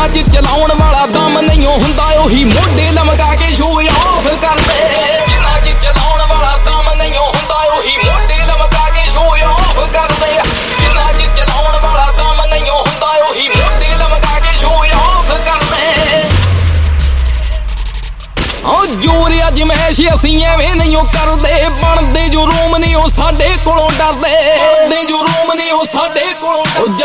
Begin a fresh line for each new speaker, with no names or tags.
ਜਿੰਨਾ ਚ ਚਲਾਉਣ ਵਾਲਾ ਦਮ ਨਹੀਂ ਹੁੰਦਾ ਉਹੀ ਮੋਢੇ ਲਮਕਾ ਕੇ ਸ਼ੋ ਆਫ ਕਰਦੇ। ਜਿੰਨਾ ਚ ਚਲਾਉਣ ਵਾਲਾ ਦਮ ਨਹੀਂ ਹੁੰਦਾ ਉਹੀ ਮੋਢੇ ਲਮਕਾ ਕੇ ਸ਼ੋ ਆਫ ਕਰਦੇ। ਜਿੰਨਾ ਚ ਚਲਾਉਣ ਵਾਲਾ ਦਮ ਨਹੀਂ ਹੁੰਦਾ ਉਹੀ ਮੋਢੇ ਲਮਕਾ ਕੇ ਸ਼ੋ ਆਫ ਕਰਦੇ। ਜੋਰ ਅਜਮੈਸ਼ ਅਸੀਂ ਐਵੇਂ ਨਹੀਂ ਉਹ ਕਰਦੇ ਬਣਦੇ ਜੋ ਰੂਮ ਨਹੀਂ ਉਹ ਸਾਡੇ ਕੋਲੋਂ ਡਰਦੇ। ਜੋ ਰੂਮ ਨਹੀਂ ਉਹ ਸਾਡੇ ਕੋਲੋਂ